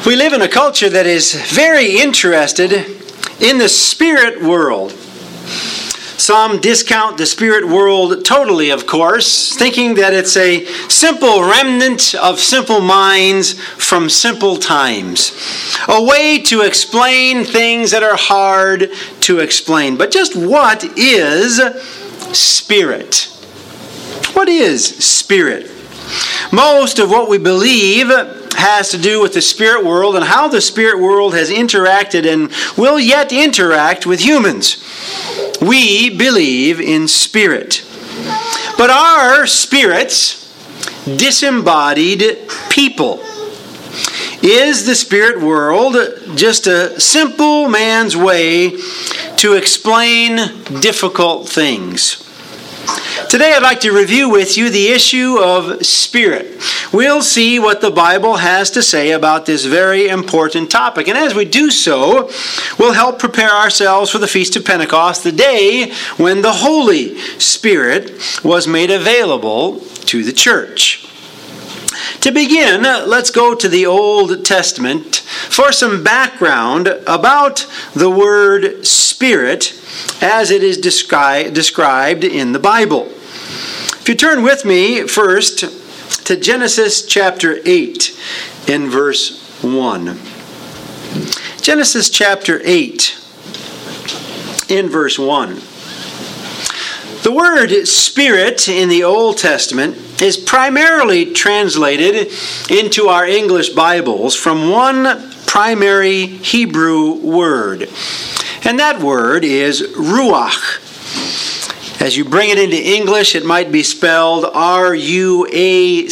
We live in a culture that is very interested in the spirit world. Some discount the spirit world totally, of course, thinking that it's a simple remnant of simple minds from simple times. A way to explain things that are hard to explain. But just what is spirit? What is spirit? Most of what we believe has to do with the spirit world and how the spirit world has interacted and will yet interact with humans. We believe in spirit. But are spirits disembodied people? Is the spirit world just a simple man's way to explain difficult things? Today I'd like to review with you the issue of spirit. We'll see what the Bible has to say about this very important topic. And as we do so, we'll help prepare ourselves for the Feast of Pentecost, the day when the Holy Spirit was made available to the church. To begin, let's go to the Old Testament for some background about the word spirit as it is described in the Bible. If you turn with me first to Genesis chapter 8 in verse 1. Genesis chapter 8 in verse 1. The word spirit in the Old Testament is primarily translated into our English Bibles from one primary Hebrew word. And that word is ruach. As you bring it into English, it might be spelled R-U-A-C-H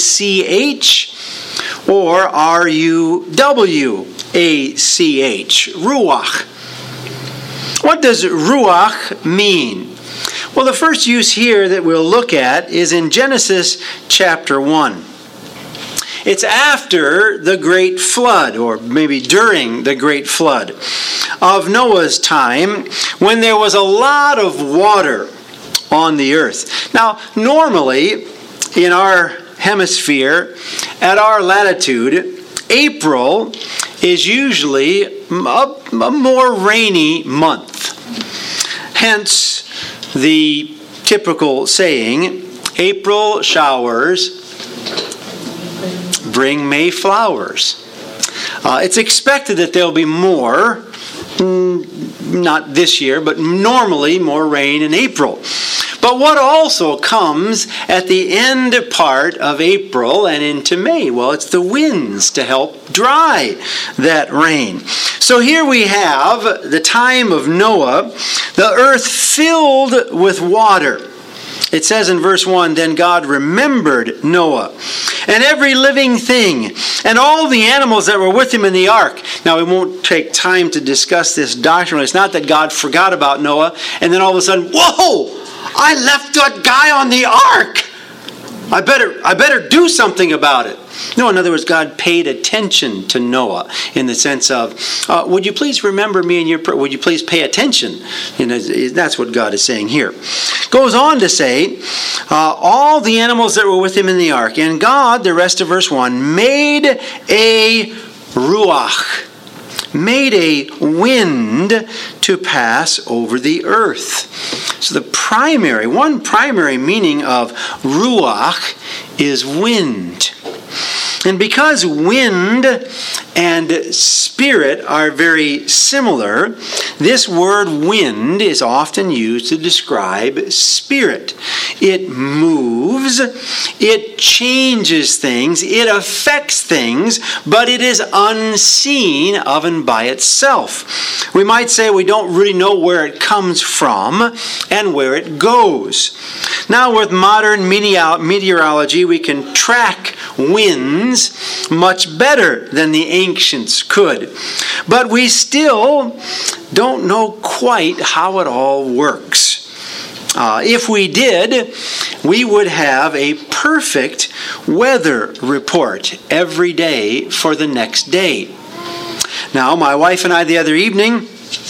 or R-U-W-A-C-H. Ruach. What does ruach mean? Well, the first use here that we'll look at is in Genesis chapter 1. It's after the great flood, or maybe during the great flood of Noah's time, when there was a lot of water on the earth. Now, normally, in our hemisphere, at our latitude, April is usually a more rainy month. Hence, the typical saying, April showers bring May flowers. It's expected that there'll be more, not this year, but normally more rain in April. But what also comes at the end part of April and into May? Well, it's the winds to help dry that rain. So here we have the time of Noah, the earth filled with water. It says in verse 1, then God remembered Noah and every living thing and all the animals that were with him in the ark. Now, we won't take time to discuss this doctrinally. It's not that God forgot about Noah and then all of a sudden, whoa, I left that guy on the ark. I better do something about it. No, in other words, God paid attention to Noah in the sense of, would you please remember me in your prayer? Would you please pay attention? That's what God is saying here. Goes on to say, all the animals that were with him in the ark, and God, the rest of verse 1, made a ruach, made a wind to pass over the earth. So one primary meaning of ruach is wind. And because wind and spirit are very similar, this word wind is often used to describe spirit. It moves, it changes things, it affects things, but it is unseen of and by itself. We might say we don't really know where it comes from and where it goes. Now, with modern meteorology, we can track winds much better than the ancients could. But we still don't know quite how it all works. If we did, we would have a perfect weather report every day for the next day. Now, my wife and I the other evening,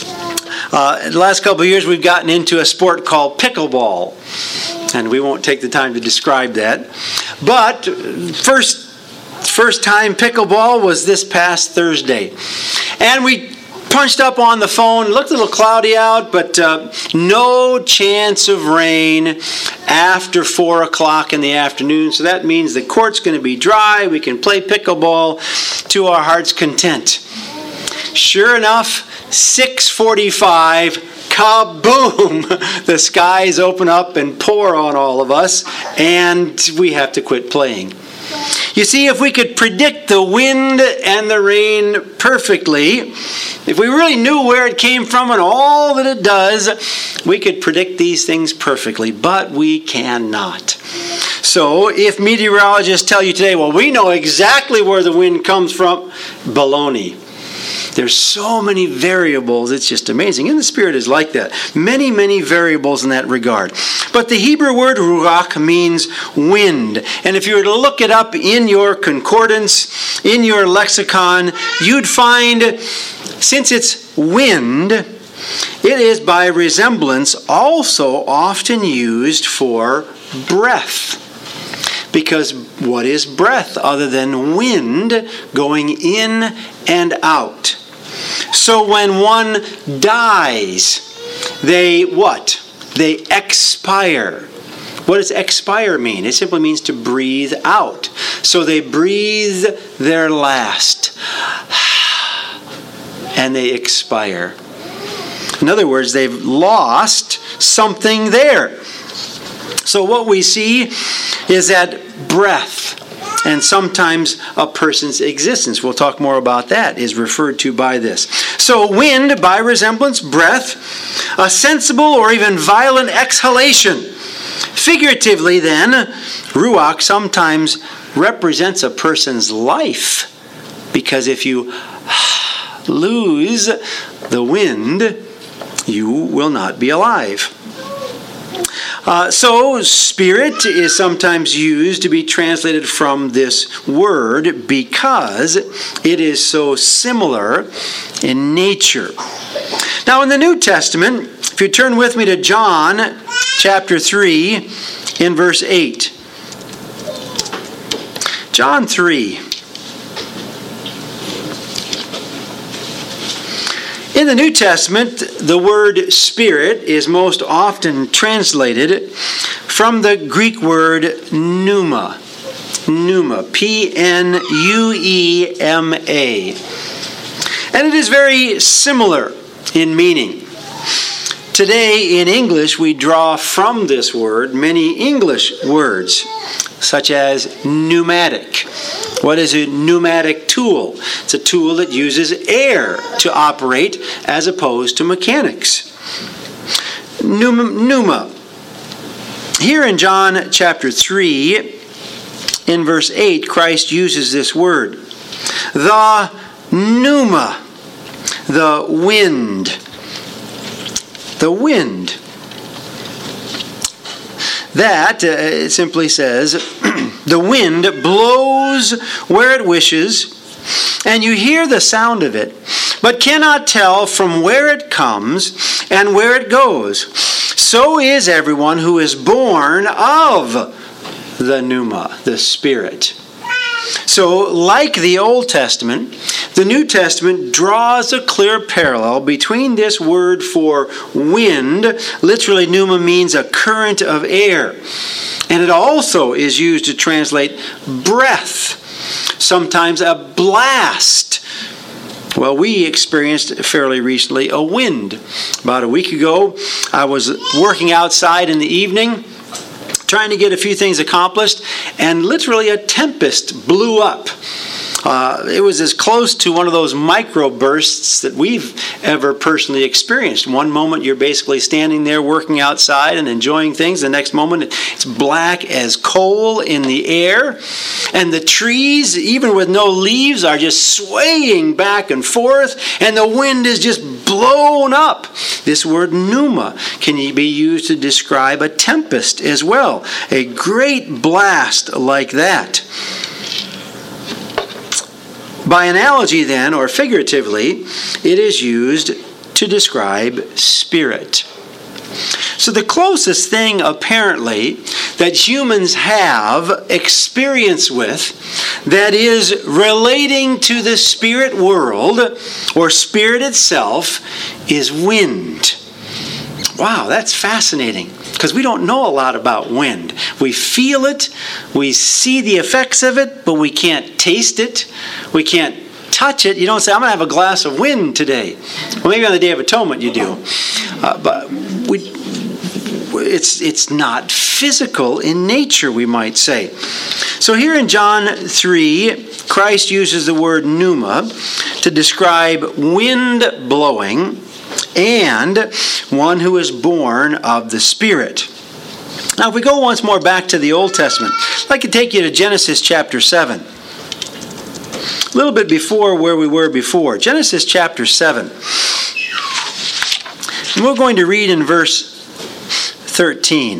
the last couple of years we've gotten into a sport called pickleball. And we won't take the time to describe that. But first First time pickleball was this past Thursday. And we punched up on the phone. It looked a little cloudy out, but no chance of rain after 4 o'clock in the afternoon. So that means the court's going to be dry. We can play pickleball to our heart's content. Sure enough, 6:45, kaboom! The skies open up and pour on all of us, and we have to quit playing. You see, if we could predict the wind and the rain perfectly, if we really knew where it came from and all that it does, we could predict these things perfectly, but we cannot. So if meteorologists tell you today, well, we know exactly where the wind comes from, baloney. There's so many variables, it's just amazing. And the Spirit is like that. Many, many variables in that regard. But the Hebrew word ruach means wind. And if you were to look it up in your concordance, in your lexicon, you'd find, since it's wind, it is by resemblance also often used for breath. Because what is breath other than wind going in and out? So when one dies, they what? They expire. What does expire mean? It simply means to breathe out. So they breathe their last. And they expire. In other words, they've lost something there. So what we see is that breath, and sometimes a person's existence, we'll talk more about that, is referred to by this. So wind, by resemblance, breath, a sensible or even violent exhalation. Figuratively then, ruach sometimes represents a person's life, because if you lose the wind, you will not be alive. So spirit is sometimes used to be translated from this word because it is so similar in nature. Now in the New Testament, if you turn with me to John chapter 3 in verse 8. John 3. In the New Testament, the word spirit is most often translated from the Greek word pneuma. Pneuma. P-N-U-E-M-A. And it is very similar in meaning. Today in English, we draw from this word many English words, such as pneumatic. What is a pneumatic tool? It's a tool that uses air to operate as opposed to mechanics. Pneuma. Here in John chapter 3, in verse 8, Christ uses this word. The pneuma, the wind. The wind. That, it simply says, the wind blows where it wishes, and you hear the sound of it, but cannot tell from where it comes and where it goes. So is everyone who is born of the pneuma, the Spirit. So, like the Old Testament, the New Testament draws a clear parallel between this word for wind, literally pneuma means a current of air, and it also is used to translate breath, sometimes a blast. Well, we experienced fairly recently a wind. About a week ago, I was working outside in the evening, trying to get a few things accomplished, and literally a tempest blew up. It was as close to one of those microbursts that we've ever personally experienced. One moment you're basically standing there working outside and enjoying things. The next moment it's black as coal in the air. And the trees, even with no leaves, are just swaying back and forth. And the wind is just blown up. This word pneuma can be used to describe a tempest as well. A great blast like that. By analogy then, or figuratively, it is used to describe spirit. So the closest thing, apparently, that humans have experience with that is relating to the spirit world or spirit itself is wind. Wow, that's fascinating, because we don't know a lot about wind. We feel it, we see the effects of it, but we can't taste it, we can't touch it. You don't say, I'm going to have a glass of wind today. Well, maybe on the Day of Atonement you do. But it's not physical in nature, we might say. So here in John 3, Christ uses the word pneuma to describe wind blowing and one who is born of the Spirit. Now, if we go once more back to the Old Testament, I'd like to take you to Genesis chapter 7. A little bit before where we were before. Genesis chapter 7. And we're going to read in verse 13.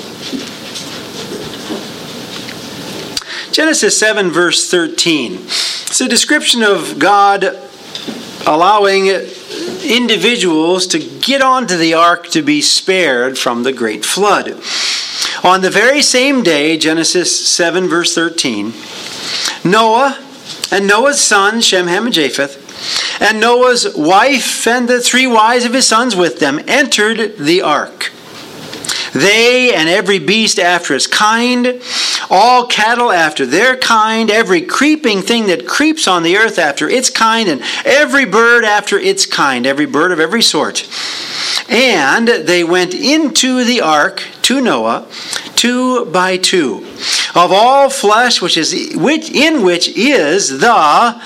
Genesis 7 verse 13. It's a description of God allowing individuals to get onto the ark to be spared from the great flood. On the very same day, Genesis 7 verse 13, Noah and Noah's sons, Shem, Ham, and Japheth, and Noah's wife and the 3 wives of his sons with them entered the ark. They and every beast after its kind, all cattle after their kind, every creeping thing that creeps on the earth after its kind, and every bird after its kind, every bird of every sort. And they went into the ark to Noah, 2 by 2, of all flesh in which is the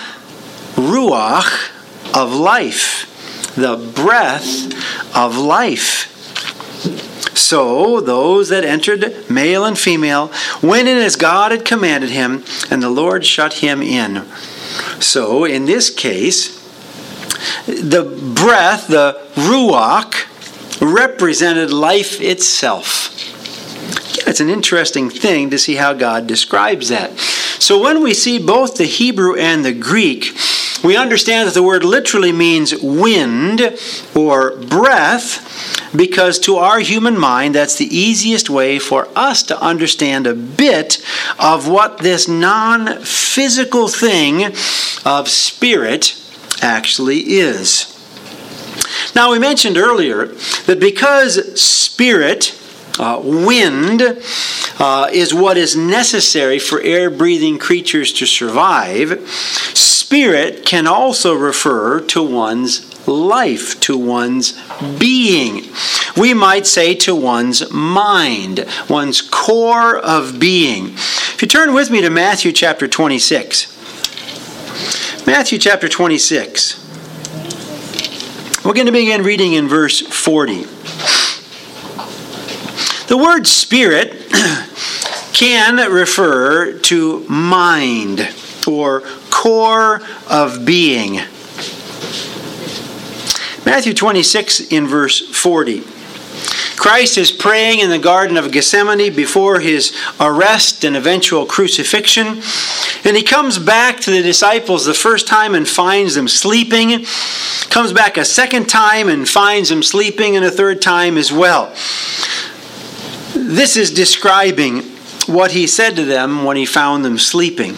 ruach of life, the breath of life. So those that entered, male and female, went in as God had commanded him, and the Lord shut him in. So in this case, the breath, the ruach, represented life itself. It's an interesting thing to see how God describes that. So when we see both the Hebrew and the Greek, we understand that the word literally means wind or breath, because to our human mind, that's the easiest way for us to understand a bit of what this non-physical thing of spirit actually is. Now, we mentioned earlier that because spirit, wind, is what is necessary for air-breathing creatures to survive, spirit can also refer to one's life, to one's being. We might say to one's mind, one's core of being. If you turn with me to Matthew chapter 26. Matthew chapter 26. We're going to begin reading in verse 40. The word spirit can refer to mind or core of being. Matthew 26 in verse 40. Christ is praying in the Garden of Gethsemane before his arrest and eventual crucifixion. And he comes back to the disciples the first time and finds them sleeping. Comes back a second time and finds them sleeping, and a third time as well. This is describing what he said to them when he found them sleeping.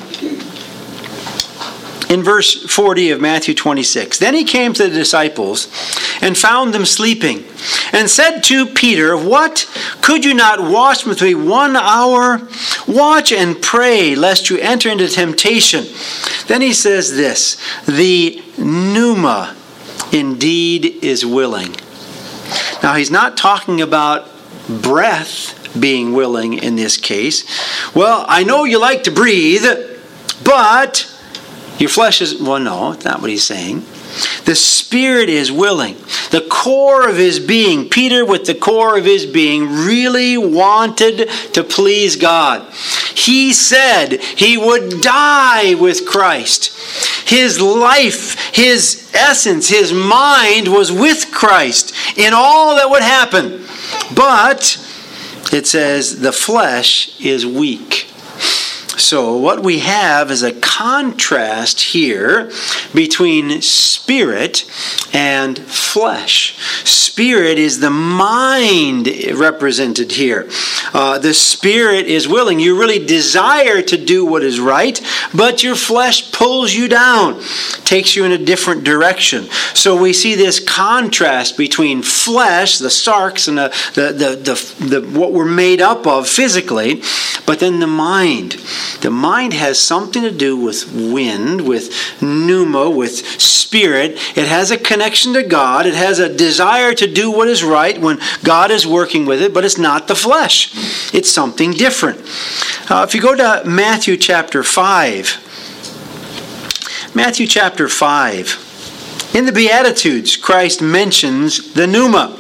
In verse 40 of Matthew 26, then he came to the disciples and found them sleeping, and said to Peter, what? Could you not watch with me 1 hour? Watch and pray, lest you enter into temptation. Then he says this, the pneuma indeed is willing. Now he's not talking about breath being willing in this case. Well, I know you like to breathe, but your flesh is... Well, no, that's not what he's saying. The spirit is willing. The core of his being, Peter with the core of his being, really wanted to please God. He said he would die with Christ. His life, his essence, his mind was with Christ in all that would happen. But it says the flesh is weak. So what we have is a contrast here between spirit and flesh. Spirit is the mind represented here. The spirit is willing. You really desire to do what is right, but your flesh pulls you down, takes you in a different direction. So we see this contrast between flesh, the sarx, and the what we're made up of physically, but then the mind. The mind has something to do with wind, with pneuma, with spirit. It has a connection to God. It has a desire to do what is right when God is working with it, but it's not the flesh. It's something different. If you go to Matthew chapter 5. Matthew chapter 5. In the Beatitudes, Christ mentions the pneuma.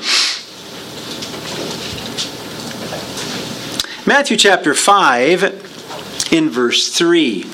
Matthew chapter 5, in verse 3.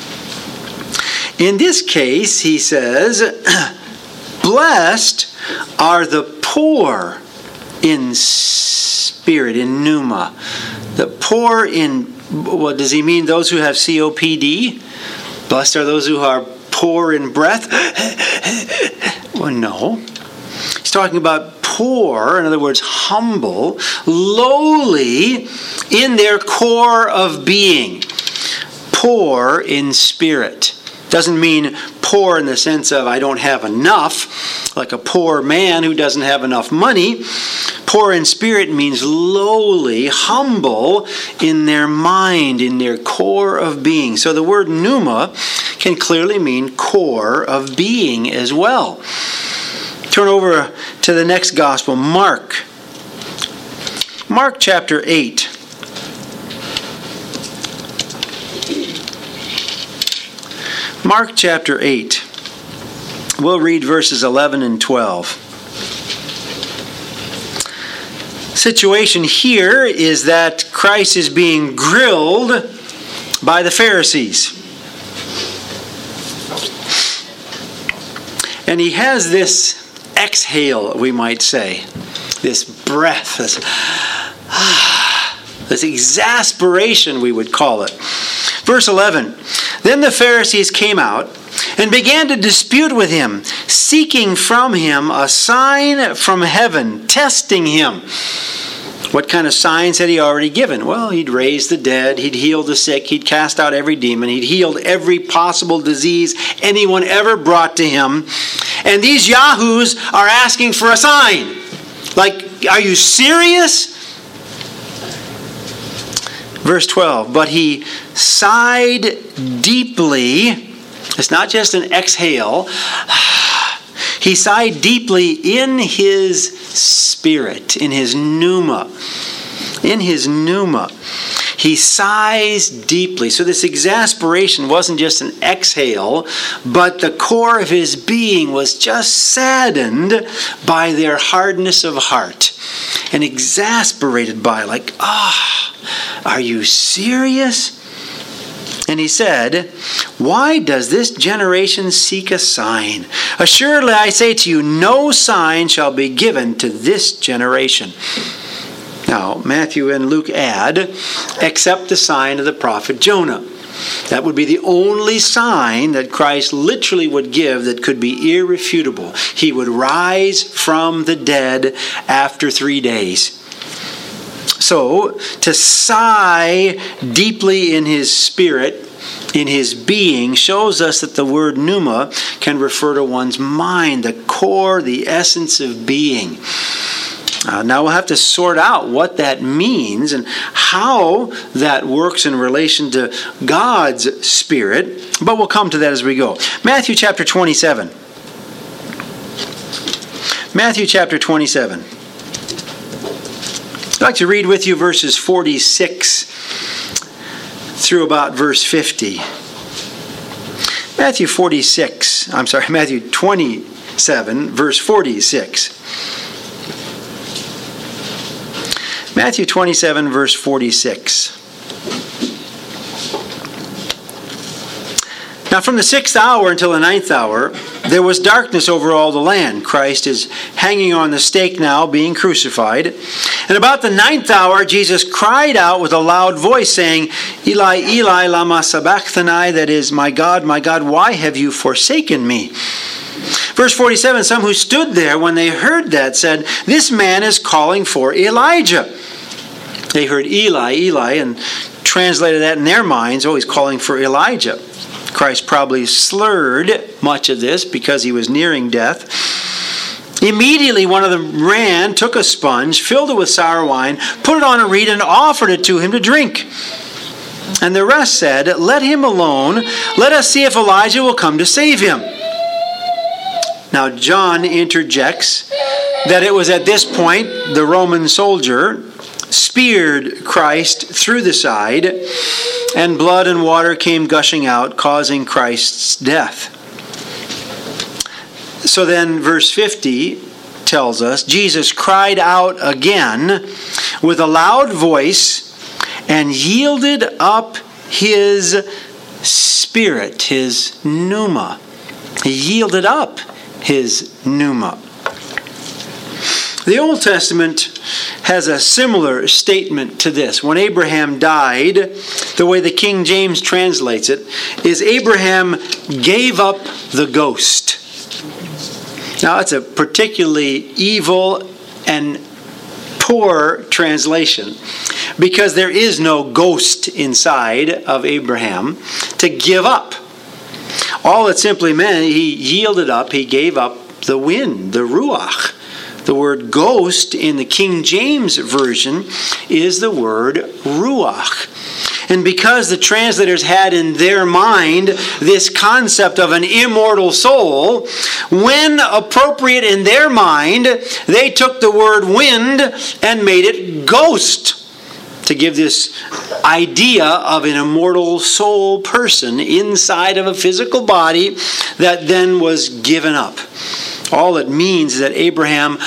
In this case, he says, blessed are the poor in spirit, in pneuma. The poor in, what does he mean? Those who have COPD? Blessed are those who are poor in breath? Well, no. He's talking about poor, in other words, humble, lowly in their core of being. Poor in spirit. Doesn't mean poor in the sense of I don't have enough, like a poor man who doesn't have enough money. Poor in spirit means lowly, humble in their mind, in their core of being. So the word pneuma can clearly mean core of being as well. Turn over to the next gospel, Mark. Mark chapter 8. Mark chapter 8. We'll read verses 11 and 12. Situation here is that Christ is being grilled by the Pharisees. And he has this exhale, we might say, this breath, this exasperation, we would call it. Verse 11, then the Pharisees came out and began to dispute with him, seeking from him a sign from heaven, testing him. What kind of signs had he already given? Well, he'd raised the dead, he'd healed the sick, he'd cast out every demon, he'd healed every possible disease anyone ever brought to him. And these yahoos are asking for a sign. Like, are you serious? Verse 12, but he sighed deeply. It's not just an exhale. He sighed deeply in his spirit, in his pneuma. In his pneuma. He sighs deeply. So this exasperation wasn't just an exhale, but the core of his being was just saddened by their hardness of heart. And exasperated by, like, are you serious? And he said, why does this generation seek a sign? Assuredly I say to you, no sign shall be given to this generation. Now, Matthew and Luke add, except the sign of the prophet Jonah. That would be the only sign that Christ literally would give that could be irrefutable. He would rise from the dead after 3 days. So, to sigh deeply in his spirit, in his being, shows us that the word pneuma can refer to one's mind, the core, the essence of being. Now we'll have to sort out what that means and how that works in relation to God's Spirit, but we'll come to that as we go. Matthew chapter 27. Matthew chapter 27. I'd like to read with you verses 46 through about verse 50. Matthew 27, verse 46. Matthew 27, verse 46. Now from the 6th hour until the 9th hour, there was darkness over all the land. Christ is hanging on the stake now, being crucified. And about the 9th hour, Jesus cried out with a loud voice, saying, Eli, Eli, lama sabachthani, that is, my God, why have you forsaken me? Verse 47, some who stood there when they heard that said, this man is calling for Elijah. They heard Eli, Eli, and translated that in their minds, he's calling for Elijah. Christ probably slurred much of this because he was nearing death. Immediately one of them ran, took a sponge, filled it with sour wine, put it on a reed, and offered it to him to drink. And the rest said, let him alone. Let us see if Elijah will come to save him. Now John interjects that it was at this point the Roman soldier speared Christ through the side, and blood and water came gushing out, causing Christ's death. So then verse 50 tells us, Jesus cried out again with a loud voice and yielded up his spirit, his pneuma. He yielded up his pneuma. The Old Testament has a similar statement to this. When Abraham died, the way the King James translates it is Abraham gave up the ghost. Now, it's a particularly evil and poor translation because there is no ghost inside of Abraham to give up. All it simply meant, he yielded up, he gave up the wind, the ruach. The word ghost in the King James Version is the word ruach. And because the translators had in their mind this concept of an immortal soul, when appropriate in their mind, they took the word wind and made it ghost to give this idea of an immortal soul person inside of a physical body that then was given up. All it means is that Abraham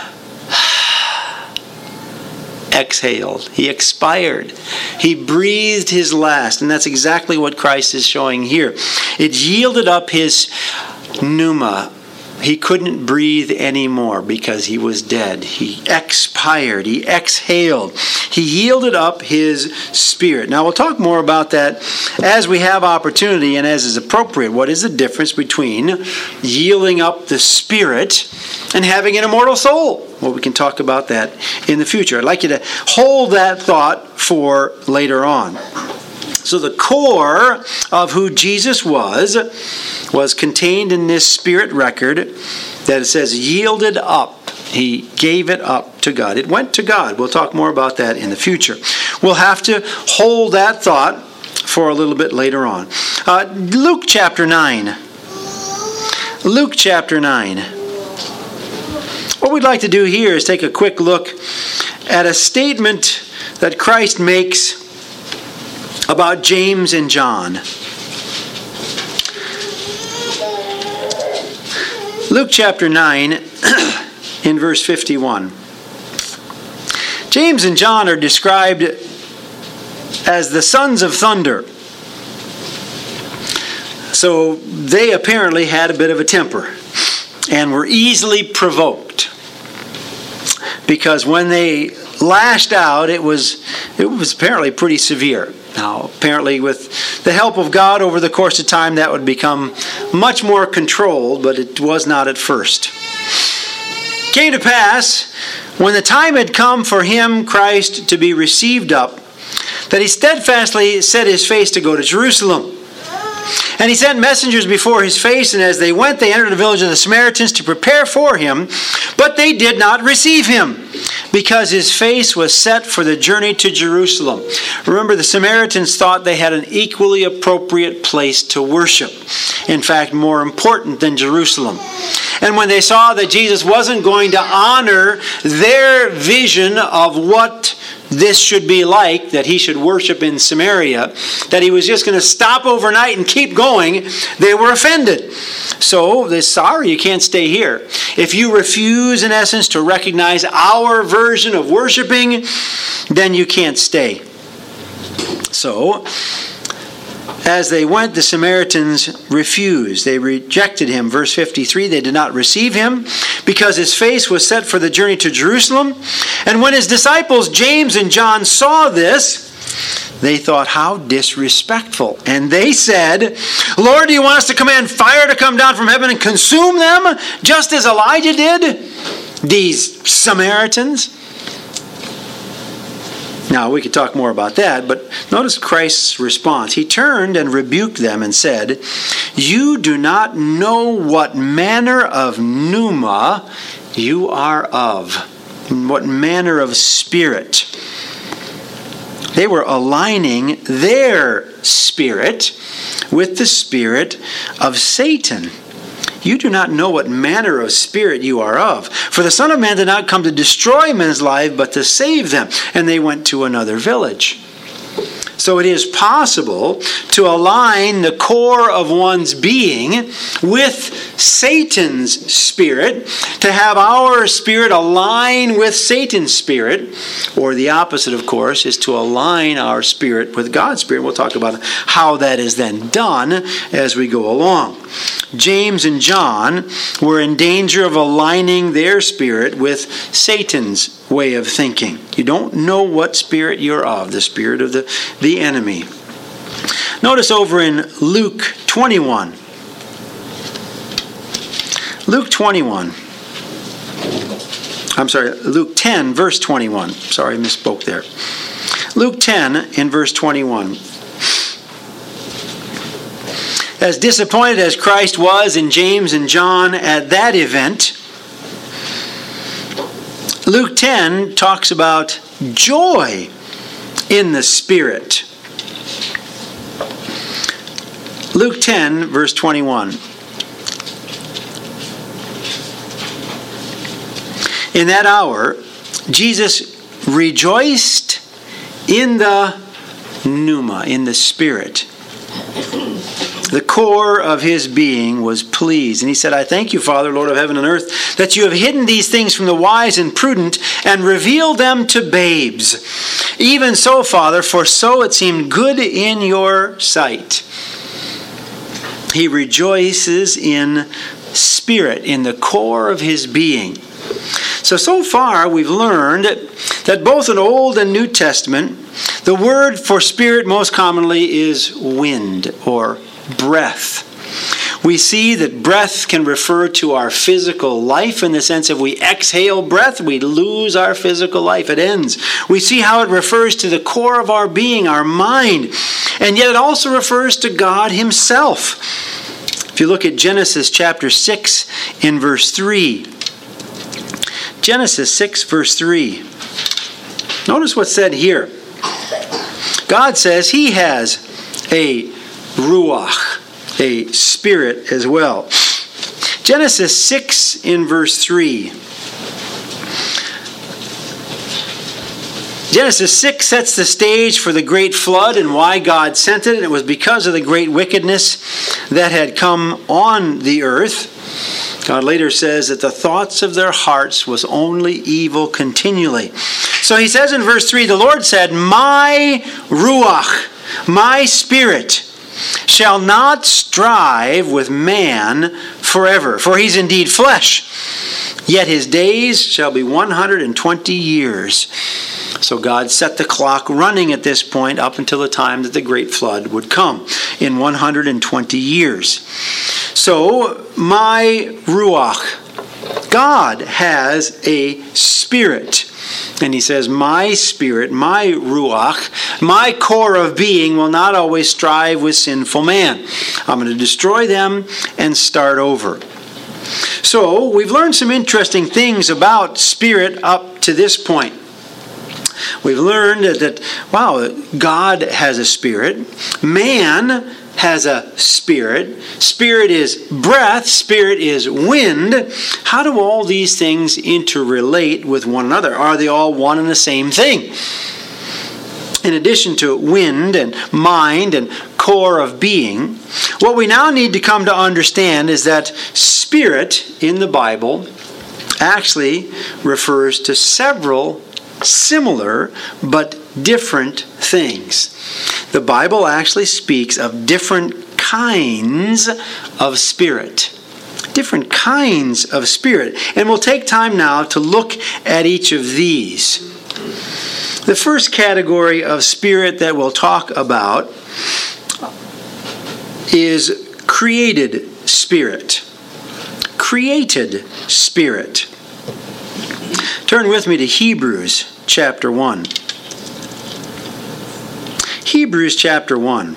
exhaled. He expired. He breathed his last. And that's exactly what Christ is showing here. It yielded up his pneuma. He couldn't breathe anymore because he was dead. He expired. He exhaled. He yielded up his spirit. Now we'll talk more about that as we have opportunity and as is appropriate. What is the difference between yielding up the spirit and having an immortal soul? Well, we can talk about that in the future. I'd like you to hold that thought for later on. So the core of who Jesus was contained in this spirit record that it says yielded up. He gave it up to God. It went to God. We'll talk more about that in the future. We'll have to hold that thought for a little bit later on. Luke chapter 9. Luke chapter 9. What we'd like to do here is take a quick look at a statement that Christ makes about James and John. Luke chapter 9 in verse 51. James and John are described as the sons of thunder. So they apparently had a bit of a temper and were easily provoked. Because when they lashed out, it was apparently pretty severe. Now, apparently with the help of God over the course of time, that would become much more controlled, but it was not at first. It came to pass, when the time had come for him, Christ, to be received up, that he steadfastly set his face to go to Jerusalem. And he sent messengers before his face, and as they went, they entered the village of the Samaritans to prepare for him. But they did not receive him, because his face was set for the journey to Jerusalem. Remember, the Samaritans thought they had an equally appropriate place to worship. In fact, more important than Jerusalem. And when they saw that Jesus wasn't going to honor their vision of what this should be like, that he should worship in Samaria, that he was just going to stop overnight and keep going, they were offended. So they're sorry, you can't stay here. If you refuse, in essence, to recognize our version of worshiping, then you can't stay. So As they went, the Samaritans refused. They rejected him. Verse 53, they did not receive him because his face was set for the journey to Jerusalem. And when his disciples James and John saw this, they thought, how disrespectful. And they said, Lord, do you want us to command fire to come down from heaven and consume them, just as Elijah did? These Samaritans. Now, we could talk more about that, but notice Christ's response. He turned and rebuked them and said, you do not know what manner of pneuma you are of, what manner of spirit. They were aligning their spirit with the spirit of Satan. You do not know what manner of spirit you are of. For the Son of Man did not come to destroy men's lives, but to save them. And they went to another village. So it is possible to align the core of one's being with Satan's spirit, to have our spirit align with Satan's spirit, or the opposite, of course, is to align our spirit with God's spirit. We'll talk about how that is then done as we go along. James and John were in danger of aligning their spirit with Satan's way of thinking. You don't know what spirit you're of, the spirit of the enemy. Notice over in Luke 21. Luke 10, verse 21. Sorry, I misspoke there. Luke 10 in verse 21. As disappointed as Christ was in James and John at that event, Luke 10 talks about joy in the Spirit. Luke 10, verse 21. In that hour, Jesus rejoiced in the pneuma, in the Spirit. The core of his being was pleased. And he said, I thank you, Father, Lord of heaven and earth, that you have hidden these things from the wise and prudent and revealed them to babes. Even so, Father, for so it seemed good in your sight. He rejoices in spirit, in the core of his being. So far we've learned that both in Old and New Testament, the word for spirit most commonly is wind or breath. We see that breath can refer to our physical life in the sense if we exhale breath, we lose our physical life. It ends. We see how it refers to the core of our being, our mind, and yet it also refers to God himself. If you look at Genesis chapter 6 in verse 3, Genesis 6 verse 3, notice what's said here. God says he has a ruach, a spirit as well. Genesis 6 in verse 3. Genesis 6 sets the stage for the great flood and why God sent it. And it was because of the great wickedness that had come on the earth. God later says that the thoughts of their hearts was only evil continually. So he says in verse 3, the Lord said, my ruach, my spirit, shall not strive with man forever, for he's indeed flesh. Yet his days shall be 120 years. So God set the clock running at this point up until the time that the great flood would come in 120 years. So my ruach, God has a spirit. And he says, my spirit, my ruach, my core of being will not always strive with sinful man. I'm going to destroy them and start over. So we've learned some interesting things about spirit up to this point. We've learned that, God has a spirit. Man has a spirit. Spirit is breath. Spirit is wind. How do all these things interrelate with one another? Are they all one and the same thing? In addition to wind and mind and core of being, what we now need to come to understand is that spirit in the Bible actually refers to several similar but different things. The Bible actually speaks of different kinds of spirit. Different kinds of spirit. And we'll take time now to look at each of these. The first category of spirit that we'll talk about is created spirit. Created spirit. Turn with me to Hebrews chapter 1. Hebrews chapter 1.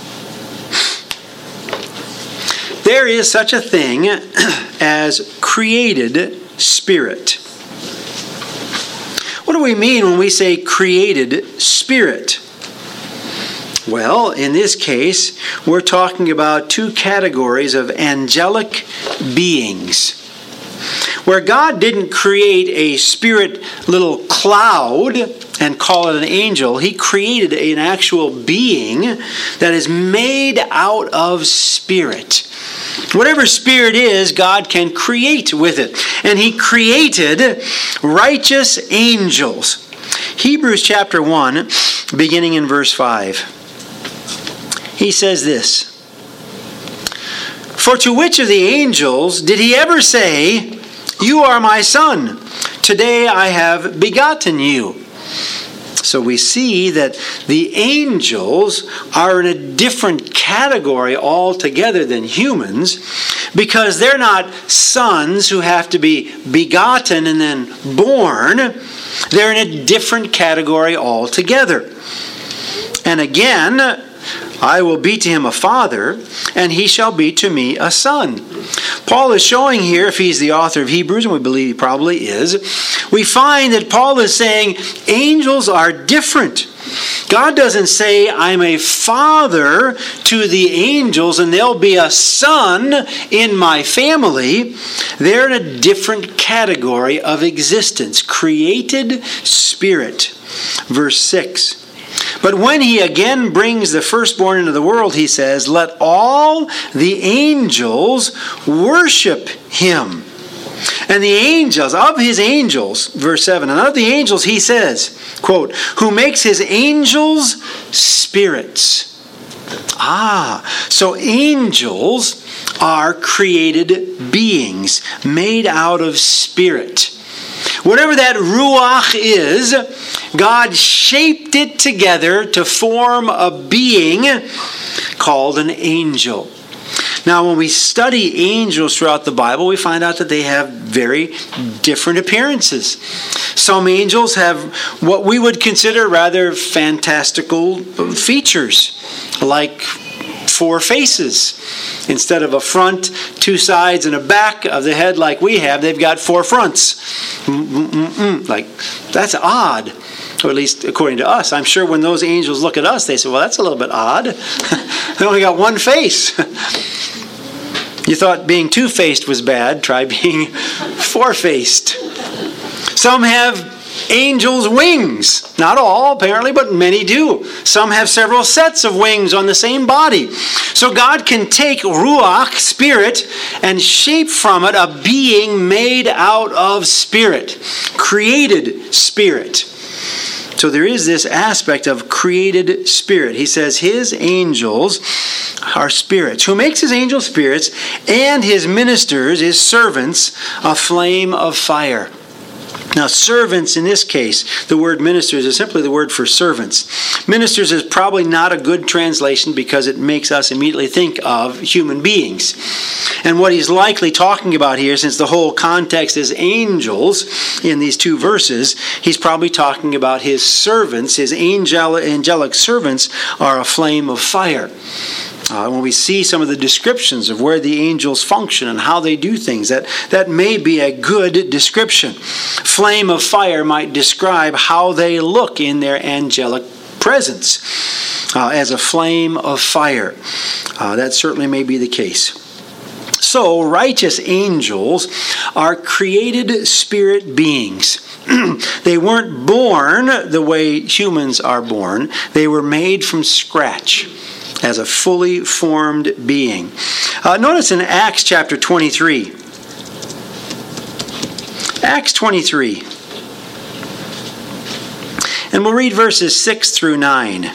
There is such a thing as created spirit. What do we mean when we say created spirit? Well, in this case, we're talking about two categories of angelic beings. Where God didn't create a spirit little cloud and call it an angel, He created an actual being that is made out of spirit. Whatever spirit is, God can create with it. And He created righteous angels. Hebrews chapter 1, beginning in verse 5. He says this, "For to which of the angels did He ever say, 'You are my son, today I have begotten you'?" So we see that the angels are in a different category altogether than humans, because they're not sons who have to be begotten and then born. They're in a different category altogether. And again, "I will be to him a father, and he shall be to me a son." Paul is showing here, if he's the author of Hebrews, and we believe he probably is, we find that Paul is saying angels are different. God doesn't say, "I'm a father to the angels and they'll be a son in my family." They're in a different category of existence. Created spirit. Verse 6. "But when he again brings the firstborn into the world," he says, "let all the angels worship him." And the angels, of his angels, verse 7, "and of the angels," he says, quote, "who makes his angels spirits." So angels are created beings made out of spirit. Whatever that ruach is, God shaped it together to form a being called an angel. Now, when we study angels throughout the Bible, we find out that they have very different appearances. Some angels have what we would consider rather fantastical features, like 4 faces. Instead of a front, 2 sides, and a back of the head like we have, they've got 4 fronts. Like, that's odd. Or at least according to us. I'm sure when those angels look at us, they say, "Well, that's a little bit odd. They only got 1 face." You thought being 2-faced was bad. Try being 4-faced. Some have angels' wings. Not all, apparently, but many do. Some have several sets of wings on the same body. So God can take ruach, spirit, and shape from it a being made out of spirit. Created spirit. So there is this aspect of created spirit. He says his angels are spirits. Who makes his angels spirits and his ministers, his servants, a flame of fire. Now, servants in this case, the word ministers is simply the word for servants. Ministers is probably not a good translation because it makes us immediately think of human beings. And what he's likely talking about here, since the whole context is angels in these 2 verses, he's probably talking about his servants, his angelic servants are a flame of fire. When we see some of the descriptions of where the angels function and how they do things, that may be a good description. Flame of fire might describe how they look in their angelic presence as a flame of fire. That certainly may be the case. So, righteous angels are created spirit beings. They weren't born the way humans are born. They were made from scratch as a fully formed being. Notice in Acts chapter 23. Acts 23. And we'll read verses 6 through 9.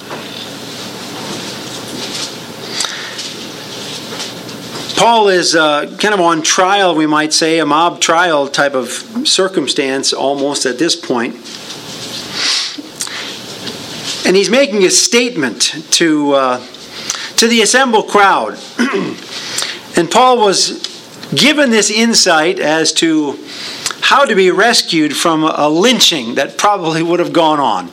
Paul is kind of on trial, we might say, a mob trial type of circumstance almost at this point. And he's making a statement to the assembled crowd. And Paul was given this insight as to how to be rescued from a lynching that probably would have gone on.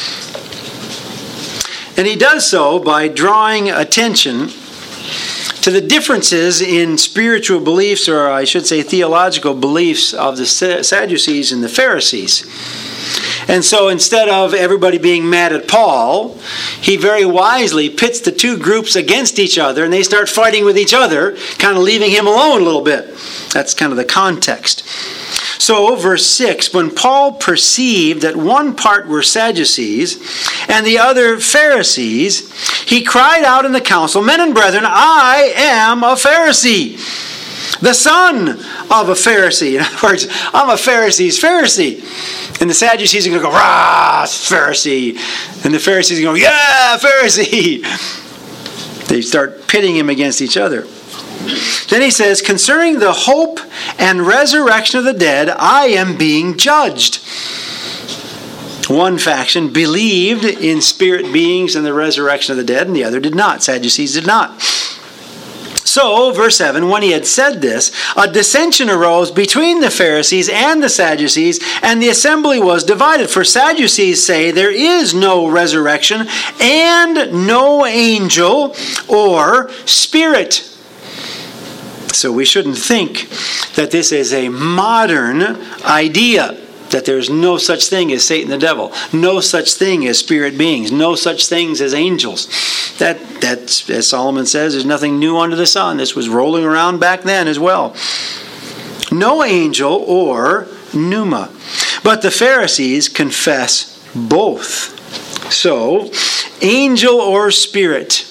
And he does so by drawing attention to the differences in spiritual beliefs, or I should say theological beliefs, of the Sadducees and the Pharisees. And so instead of everybody being mad at Paul, he very wisely pits the two groups against each other, and they start fighting with each other, kind of leaving him alone a little bit. That's kind of the context. So, verse 6, when Paul perceived that one part were Sadducees and the other Pharisees, he cried out in the council, "Men and brethren, I am a Pharisee, the son of a Pharisee." In other words, I'm a Pharisee's Pharisee. And the Sadducees are going to go, "Rah, Pharisee." And the Pharisees are going to go, "Yeah, Pharisee." They start pitting him against each other. Then he says, "Concerning the hope and resurrection of the dead, I am being judged." One faction believed in spirit beings and the resurrection of the dead, and the other did not. Sadducees did not. So, verse 7, when he had said this, a dissension arose between the Pharisees and the Sadducees, and the assembly was divided. For Sadducees say there is no resurrection and no angel or spirit. So we shouldn't think that this is a modern idea, that there's no such thing as Satan the devil, no such thing as spirit beings, no such things as angels. That's, as Solomon says, there's nothing new under the sun. This was rolling around back then as well. No angel or pneuma. But the Pharisees confess both. So, angel or spirit.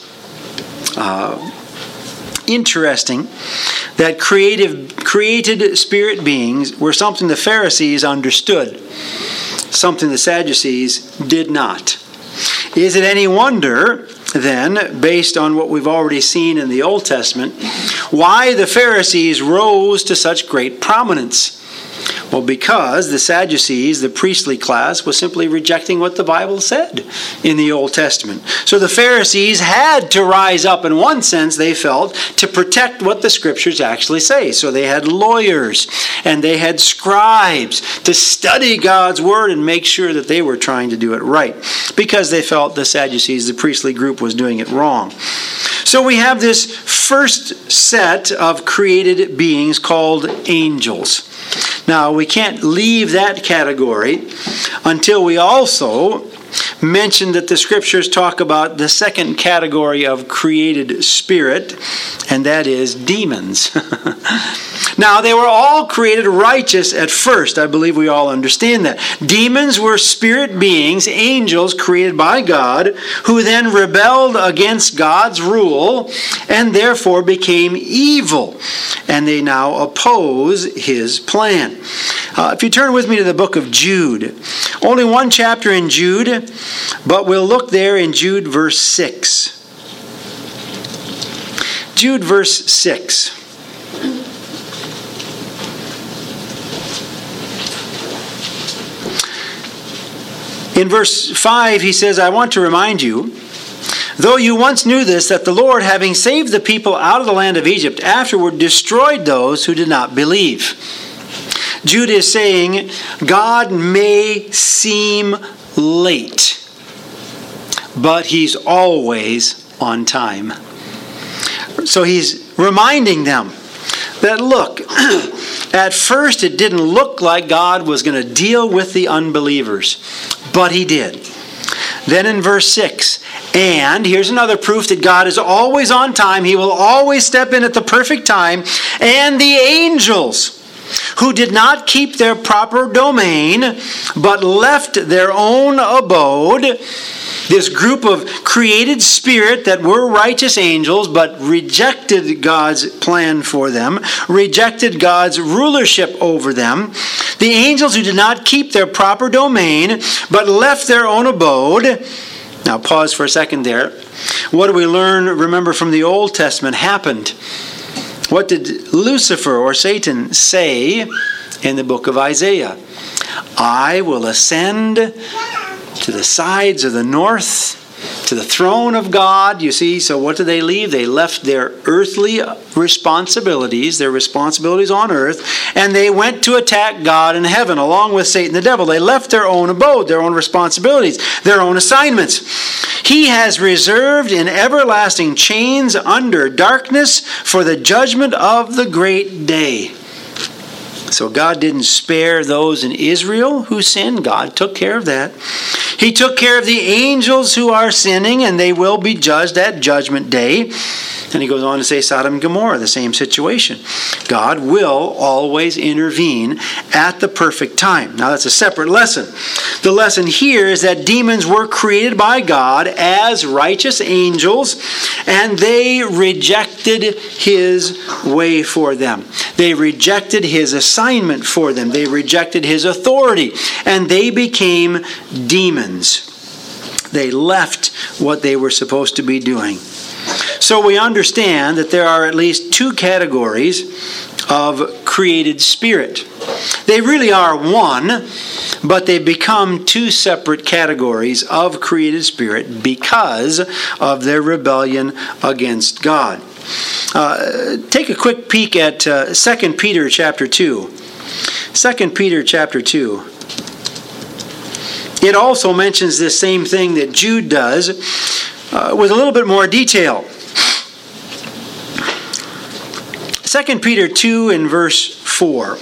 Interesting that created spirit beings were something the Pharisees understood, something the Sadducees did not. Is it any wonder, then, based on what we've already seen in the Old Testament, why the Pharisees rose to such great prominence? Well, because the Sadducees, the priestly class, was simply rejecting what the Bible said in the Old Testament. So the Pharisees had to rise up, in one sense, they felt, to protect what the Scriptures actually say. So they had lawyers and they had scribes to study God's Word and make sure that they were trying to do it right, because they felt the Sadducees, the priestly group, was doing it wrong. So we have this first set of created beings called angels. Now, we can't leave that category until we also mention that the Scriptures talk about the second category of created spirit, and that is demons. Now, they were all created righteous at first. I believe we all understand that. Demons were spirit beings, angels created by God, who then rebelled against God's rule and therefore became evil. And they now oppose His plan. If you turn with me to the book of Jude, only one chapter in Jude, but we'll look there in Jude verse 6. Jude verse 6. In verse 5, he says, "I want to remind you, though you once knew this, that the Lord, having saved the people out of the land of Egypt, afterward destroyed those who did not believe." Jude is saying, God may seem late, but He's always on time. So He's reminding them that, look, at first it didn't look like God was going to deal with the unbelievers, but He did. Then in verse 6, and here's another proof that God is always on time. He will always step in at the perfect time. And the angels, who did not keep their proper domain, but left their own abode, This group of created spirit that were righteous angels but rejected God's plan for them, rejected God's rulership over them. The angels who did not keep their proper domain but left their own abode. Now pause for a second there. What do we remember from the Old Testament happened? What did Lucifer or Satan say in the book of Isaiah? I will ascend to the sides of the north, to the throne of God. You see, so what did they leave? They left their earthly responsibilities, their responsibilities on earth, and they went to attack God in heaven along with Satan the devil. They left their own abode, their own responsibilities, their own assignments. He has reserved in everlasting chains under darkness for the judgment of the great day. So God didn't spare those in Israel who sinned. God took care of that. He took care of the angels who are sinning, and they will be judged at Judgment Day. And he goes on to say Sodom and Gomorrah, the same situation. God will always intervene at the perfect time. Now that's a separate lesson. The lesson here is that demons were created by God as righteous angels, and they rejected His way for them. They rejected His assignment for them. They rejected His authority, and they became demons. They left what they were supposed to be doing. So we understand that there are at least two categories of created spirit. They really are one, but they become two separate categories of created spirit because of their rebellion against God. Take a quick peek at 2 Peter chapter 2. 2 Peter chapter 2. It also mentions this same thing that Jude does with a little bit more detail. 2 Peter 2 and verse 4.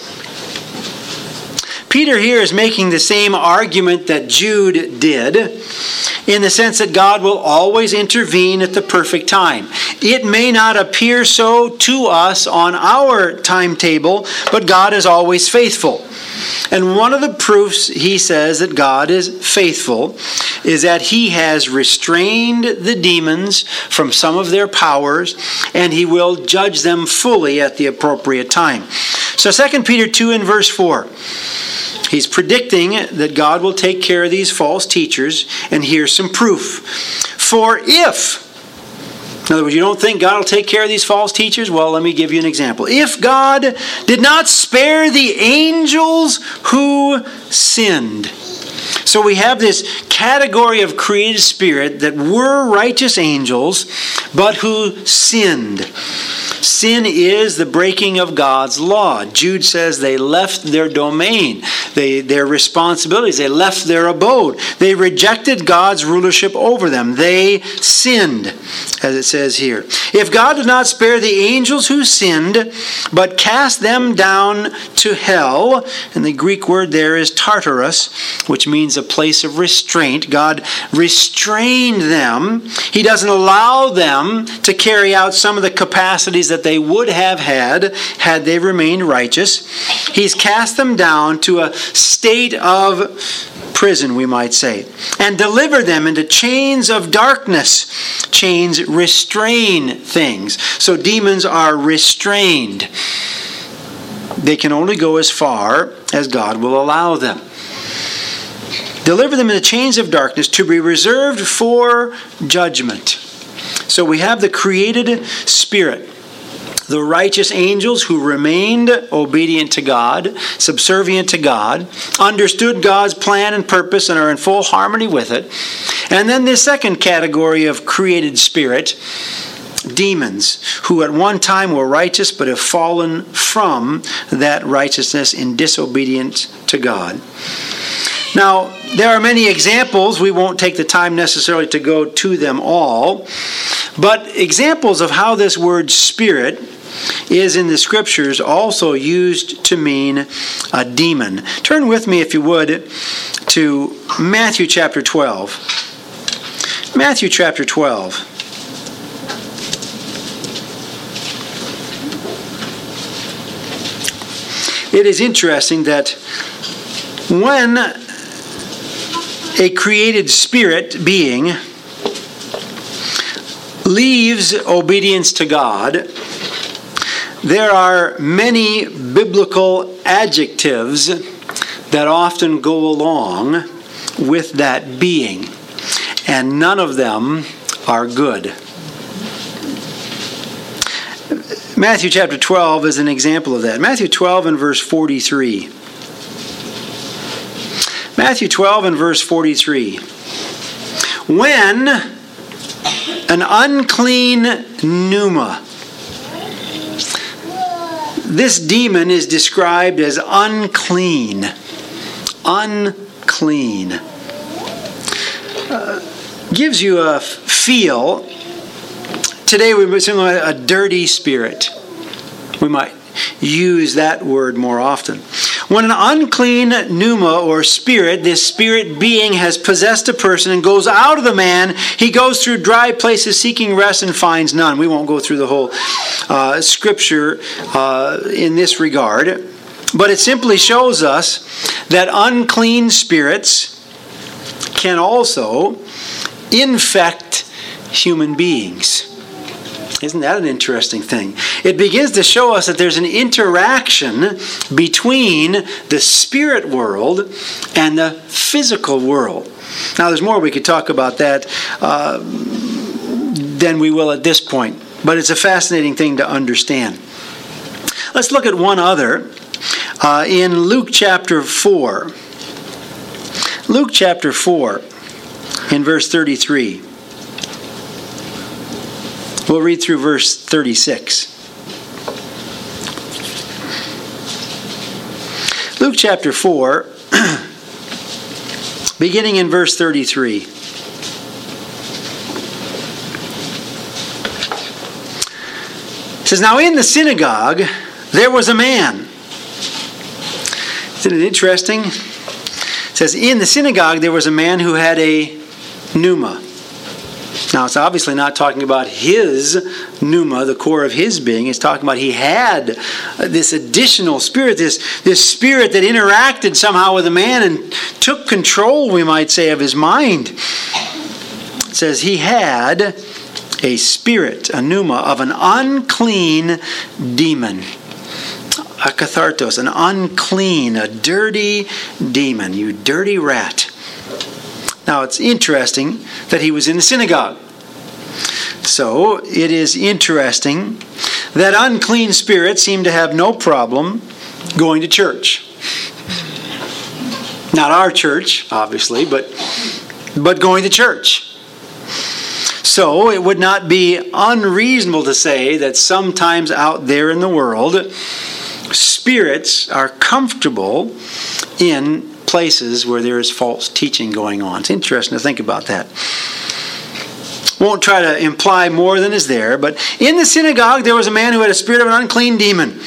Peter here is making the same argument that Jude did, in the sense that God will always intervene at the perfect time. It may not appear so to us on our timetable, but God is always faithful. And one of the proofs, he says, that God is faithful is that He has restrained the demons from some of their powers, and He will judge them fully at the appropriate time. So 2 Peter 2 and verse 4. He's predicting that God will take care of these false teachers, and here's some proof. For if, in other words, you don't think God will take care of these false teachers? Well, let me give you an example. If God did not spare the angels who sinned. So we have this category of created spirit that were righteous angels, but who sinned. Sin is the breaking of God's law. Jude says they left their domain, their responsibilities. They left their abode. They rejected God's rulership over them. They sinned, as it says here. If God did not spare the angels who sinned, but cast them down to hell, and the Greek word there is Tartarus, which means a place of restraint. God restrained them. He doesn't allow them to carry out some of the capacities that they would have had they remained righteous. He's cast them down to a state of prison, we might say, and delivered them into chains of darkness. Chains restrain things. So demons are restrained. They can only go as far as God will allow them. Deliver them in the chains of darkness to be reserved for judgment. So we have the created spirit, the righteous angels who remained obedient to God, subservient to God, understood God's plan and purpose and are in full harmony with it. And then the second category of created spirit, demons, who at one time were righteous but have fallen from that righteousness in disobedience to God. Now, there are many examples. We won't take the time necessarily to go to them all. But examples of how this word spirit is in the Scriptures also used to mean a demon. Turn with me, if you would, to Matthew chapter 12. Matthew chapter 12. It is interesting that when a created spirit being leaves obedience to God, there are many biblical adjectives that often go along with that being, and none of them are good. Matthew chapter 12 is an example of that. Matthew 12 and verse 43. Matthew 12 and verse 43. When an unclean pneuma. This demon is described as unclean. Unclean. Gives you a feel. Today we would say a dirty spirit. We might use that word more often. When an unclean pneuma or spirit, this spirit being has possessed a person and goes out of the man, he goes through dry places seeking rest and finds none. We won't go through the whole scripture in this regard, but it simply shows us that unclean spirits can also infect human beings. Isn't that an interesting thing? It begins to show us that there's an interaction between the spirit world and the physical world. Now, there's more we could talk about that than we will at this point, but it's a fascinating thing to understand. Let's look at one other in Luke chapter 4. Luke chapter 4 in verse 33. We'll read through verse 36. Luke chapter 4, beginning in verse 33. It says, "Now in the synagogue there was a man." Isn't it interesting? It says, "In the synagogue there was a man who had a pneuma." Now, it's obviously not talking about his pneuma, the core of his being. It's talking about he had this additional spirit, this spirit that interacted somehow with a man and took control, we might say, of his mind. It says he had a spirit, a pneuma, of an unclean demon. A kathartos, an unclean, a dirty demon. You dirty rat. Now, it's interesting that he was in the synagogue. So, it is interesting that unclean spirits seem to have no problem going to church. Not our church, obviously, but going to church. So, it would not be unreasonable to say that sometimes out there in the world, spirits are comfortable in places where there is false teaching going on. It's interesting to think about that. Won't try to imply more than is there, but in the synagogue there was a man who had a spirit of an unclean demon.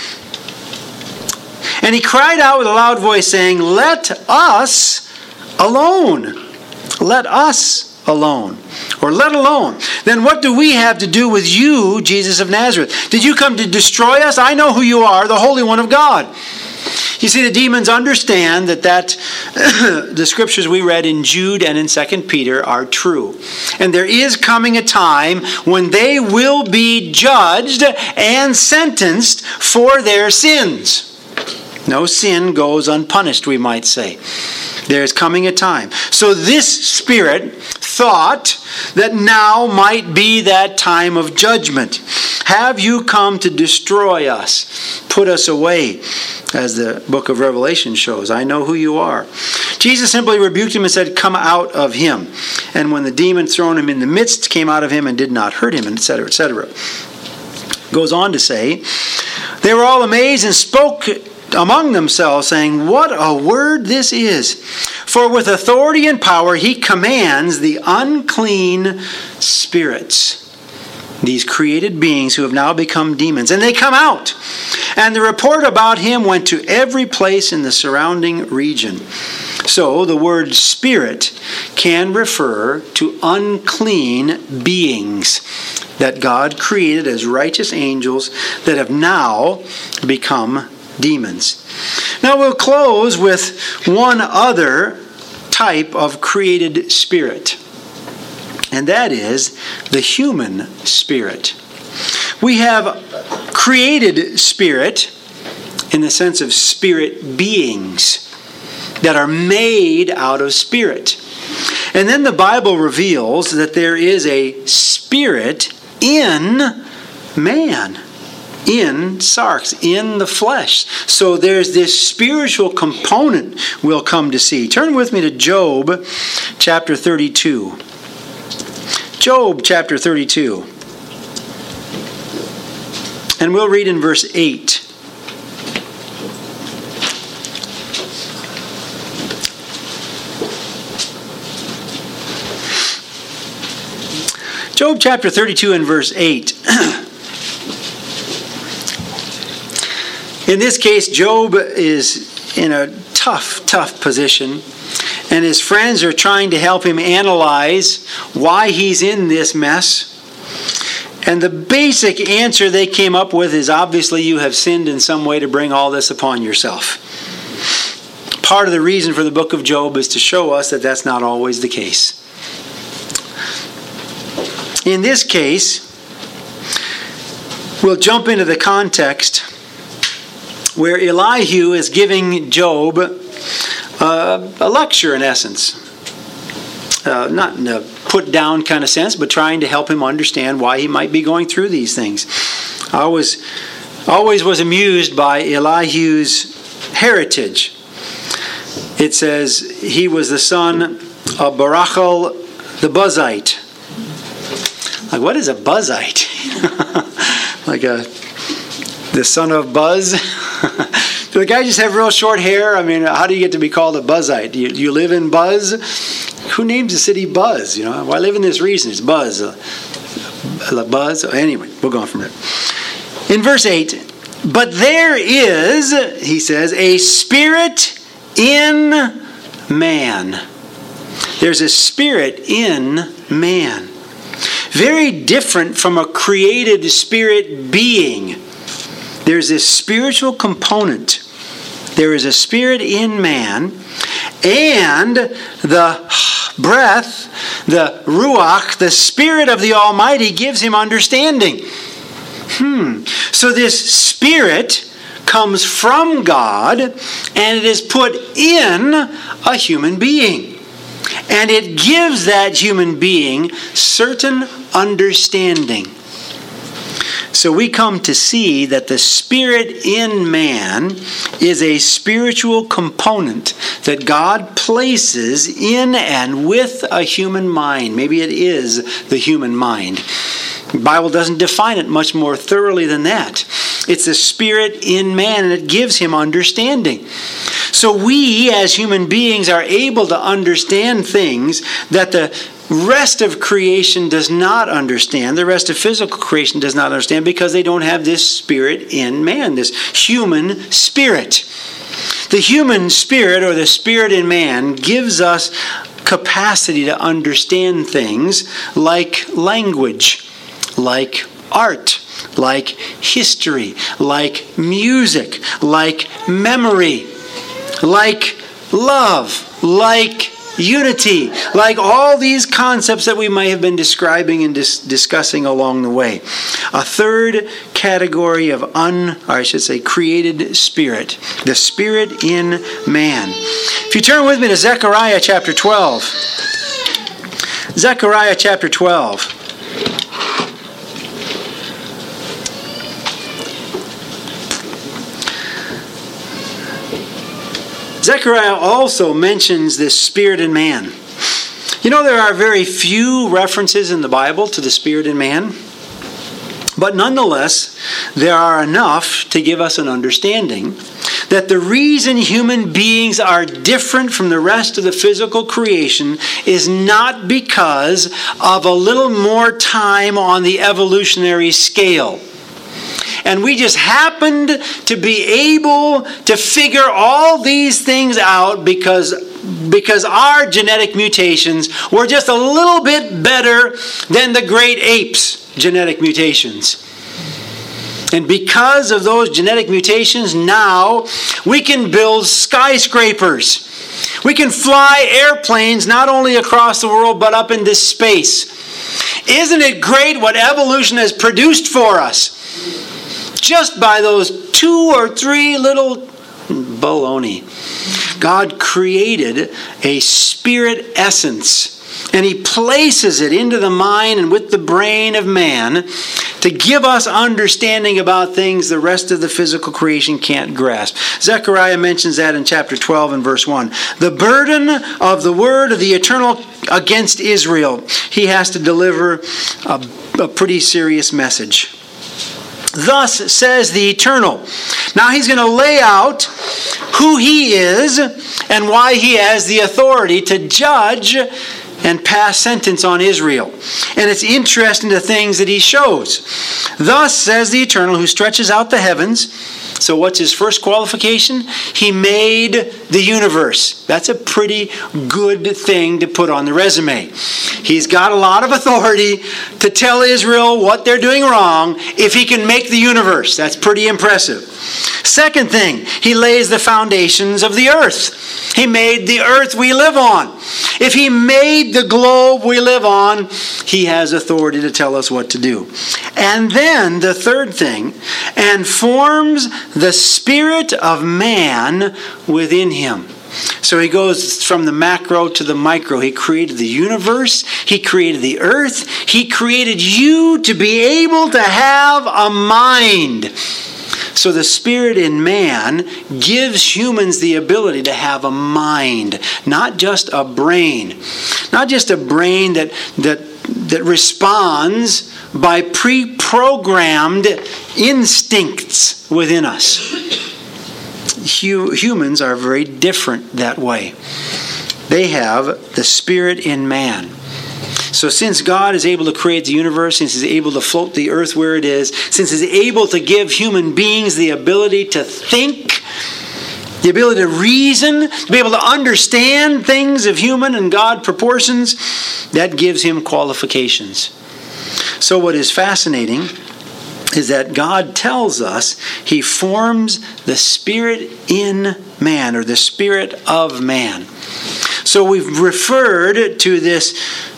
And he cried out with a loud voice, saying, "Let us alone. Let us alone." Or let alone. "Then what do we have to do with you, Jesus of Nazareth? Did you come to destroy us? I know who you are, the Holy One of God." You see, the demons understand that the scriptures we read in Jude and in 2 Peter are true. And there is coming a time when they will be judged and sentenced for their sins. No sin goes unpunished, we might say. There is coming a time. So this spirit thought that now might be that time of judgment. Have you come to destroy us? Put us away, as the book of Revelation shows. I know who you are. Jesus simply rebuked him and said, "Come out of him." And when the demon thrown him in the midst came out of him and did not hurt him, etc., etc. Goes on to say, they were all amazed and spoke among themselves, saying, "What a word this is! For with authority and power he commands the unclean spirits." These created beings who have now become demons. And they come out. And the report about him went to every place in the surrounding region. So the word spirit can refer to unclean beings that God created as righteous angels that have now become demons. Now we'll close with one other type of created spirit, and that is the human spirit. We have created spirit in the sense of spirit beings that are made out of spirit. And then the Bible reveals that there is a spirit in man, in sarx, in the flesh. So there's this spiritual component we'll come to see. Turn with me to Job chapter 32. Job chapter 32. And we'll read in verse 8. Job chapter 32 and verse 8. In this case, Job is in a tough position, and his friends are trying to help him analyze why he's in this mess. And the basic answer they came up with is, obviously you have sinned in some way to bring all this upon yourself. Part of the reason for the book of Job is to show us that that's not always the case. In this case, we'll jump into the context where Elihu is giving Job a lecture, in essence. Not in a put-down kind of sense, but trying to help him understand why he might be going through these things. I always was amused by Elihu's heritage. It says he was the son of Barachel the Buzite. Like, what is a Buzite? Like the son of Buzz? Do the guy just have real short hair? I mean, how do you get to be called a Buzzite? Do you live in Buzz? Who names the city Buzz? You know, well, I live in this region. It's Buzz. Buzz. Anyway, we'll go on from there. In verse 8, but there is, he says, a spirit in man. There's a spirit in man. Very different from a created spirit being. There's this spiritual component. There is a spirit in man, and the breath, the ruach, the spirit of the Almighty gives him understanding. So this spirit comes from God, and it is put in a human being. And it gives that human being certain understanding. So we come to see that the spirit in man is a spiritual component that God places in and with a human mind. Maybe it is the human mind. The Bible doesn't define it much more thoroughly than that. It's the spirit in man, and it gives him understanding. So we, as human beings, are able to understand things that the rest of creation does not understand. The rest of physical creation does not understand because they don't have this spirit in man, this human spirit. The human spirit, or the spirit in man, gives us capacity to understand things like language, like art, like history, like music, like memory, like love, like unity, like all these concepts that we may have been describing and discussing along the way. A third category of created spirit, the spirit in man. If you turn with me to Zechariah chapter 12. Zechariah chapter 12. Zechariah also mentions this spirit in man. You know, there are very few references in the Bible to the spirit in man, but nonetheless, there are enough to give us an understanding that the reason human beings are different from the rest of the physical creation is not because of a little more time on the evolutionary scale. And we just happened to be able to figure all these things out because our genetic mutations were just a little bit better than the great apes' genetic mutations. And because of those genetic mutations, now we can build skyscrapers. We can fly airplanes not only across the world, but up into space. Isn't it great what evolution has produced for us? Just by those 2 or 3 little baloney. God created a spirit essence, and He places it into the mind and with the brain of man to give us understanding about things the rest of the physical creation can't grasp. Zechariah mentions that in chapter 12 and verse 1. The burden of the word of the eternal against Israel. He has to deliver a pretty serious message. Thus says the Eternal. Now He's going to lay out who He is and why He has the authority to judge and pass sentence on Israel. And it's interesting the things that He shows. Thus says the Eternal, who stretches out the heavens. So what's His first qualification? He made the universe. That's a pretty good thing to put on the resume. He's got a lot of authority to tell Israel what they're doing wrong if He can make the universe. That's pretty impressive. Second thing, He lays the foundations of the earth. He made the earth we live on. If He made the globe we live on, He has authority to tell us what to do. And then the third thing, and forms the spirit of man within him. So He goes from the macro to the micro. He created the universe. He created the earth. He created you to be able to have a mind. So the spirit in man gives humans the ability to have a mind, not just a brain. Not just a brain that responds by pre-programmed instincts within us. Humans are very different that way. They have the spirit in man. So since God is able to create the universe, since He's able to float the earth where it is, since He's able to give human beings the ability to think, the ability to reason, to be able to understand things of human and God proportions, that gives Him qualifications. So what is fascinating is that God tells us He forms the spirit in man, or the spirit of man. So we've referred to this,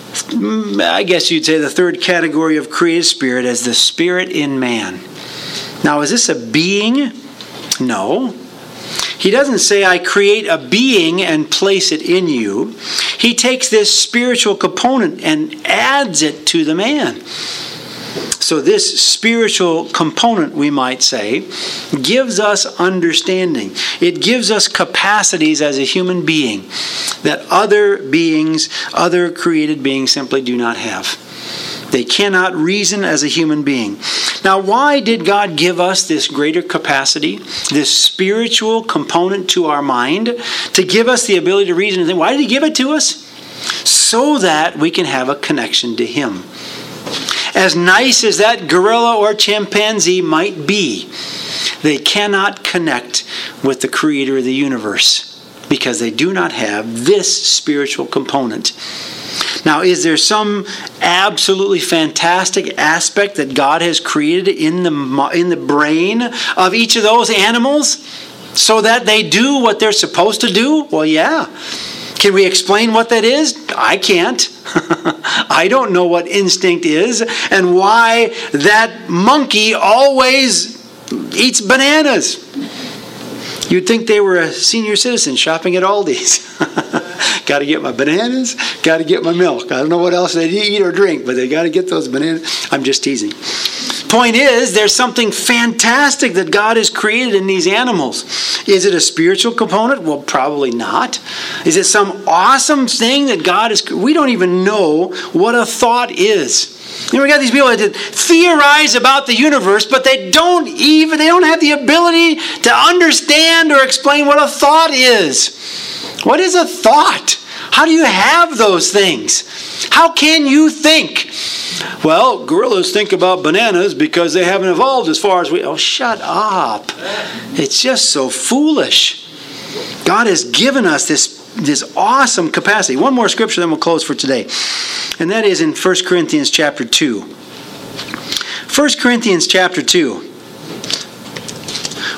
I guess you'd say, the third category of creative spirit as the spirit in man. Now, is this a being? No. He doesn't say, I create a being and place it in you. He takes this spiritual component and adds it to the man. So this spiritual component, we might say, gives us understanding. It gives us capacities as a human being that other beings, other created beings simply do not have. They cannot reason as a human being. Now, why did God give us this greater capacity, this spiritual component to our mind, to give us the ability to reason and think? Why did He give it to us? So that we can have a connection to Him. As nice as that gorilla or chimpanzee might be, they cannot connect with the Creator of the universe because they do not have this spiritual component. Now, is there some absolutely fantastic aspect that God has created in the brain of each of those animals so that they do what they're supposed to do? Well, yeah. Can we explain what that is? I can't. I don't know what instinct is and why that monkey always eats bananas. You'd think they were a senior citizen shopping at Aldi's. Got to get my bananas, got to get my milk. I don't know what else they eat or drink, but they got to get those bananas. I'm just teasing. Point is, there's something fantastic that God has created in these animals. Is it a spiritual component? Well, probably not. Is it some awesome thing that God has? We don't even know what a thought is. You know, we got these people that theorize about the universe, but they don't have the ability to understand or explain what a thought is. What is a thought? How do you have those things? How can you think? Well, gorillas think about bananas because they haven't evolved as far as we... Oh, shut up. It's just so foolish. God has given us this awesome capacity. One more scripture, then we'll close for today. And that is in 1 Corinthians chapter 2. 1 Corinthians chapter 2.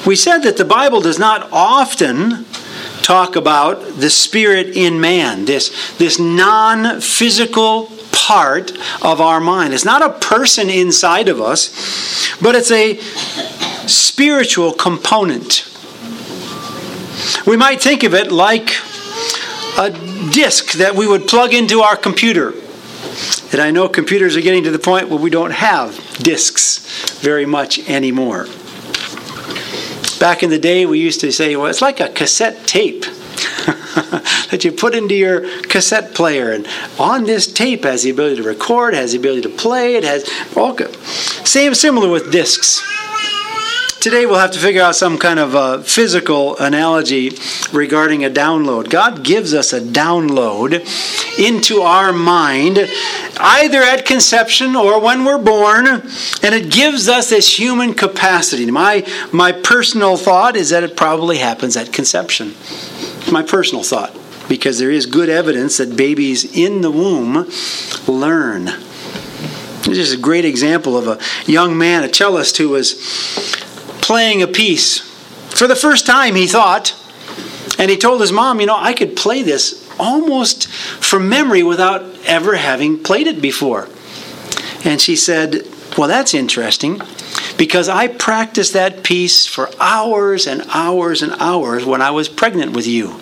We said that the Bible does not often talk about the spirit in man, this non-physical part of our mind. It's not a person inside of us, but it's a spiritual component. We might think of it like a disk that we would plug into our computer. And I know computers are getting to the point where we don't have disks very much anymore. Back in the day, we used to say, well, it's like a cassette tape that you put into your cassette player. And on this tape has the ability to record, has the ability to play. It has all similar with disks. Today we'll have to figure out some kind of physical analogy regarding a download. God gives us a download into our mind, either at conception or when we're born, and it gives us this human capacity. My personal thought is that it probably happens at conception. My personal thought, because there is good evidence that babies in the womb learn. This is a great example of a young man, a cellist, who was playing a piece for the first time, he thought, and he told his mom, I could play this almost from memory without ever having played it before. And she said, well, that's interesting, because I practiced that piece for hours and hours and hours when I was pregnant with you.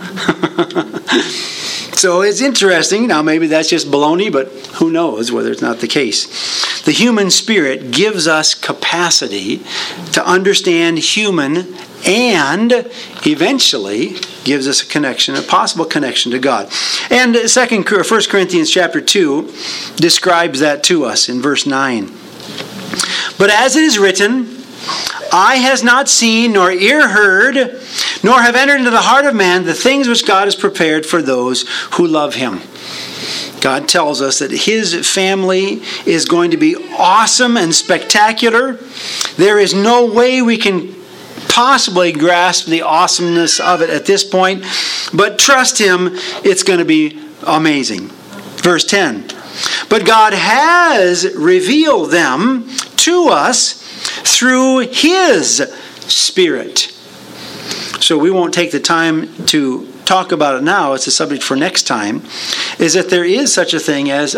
So it's interesting. Now, maybe that's just baloney, but who knows whether it's not the case. The human spirit gives us capacity to understand human, and eventually gives us a possible connection to God. And 1 Corinthians chapter 2 describes that to us in verse 9. But as it is written, eye has not seen, nor ear heard, nor have entered into the heart of man the things which God has prepared for those who love him. God tells us that his family is going to be awesome and spectacular. There is no way we can possibly grasp the awesomeness of it at this point, but trust him, it's going to be amazing. Verse 10. But God has revealed them to us through his Spirit. So we won't take the time to talk about it now. It's a subject for next time. Is that there is such a thing as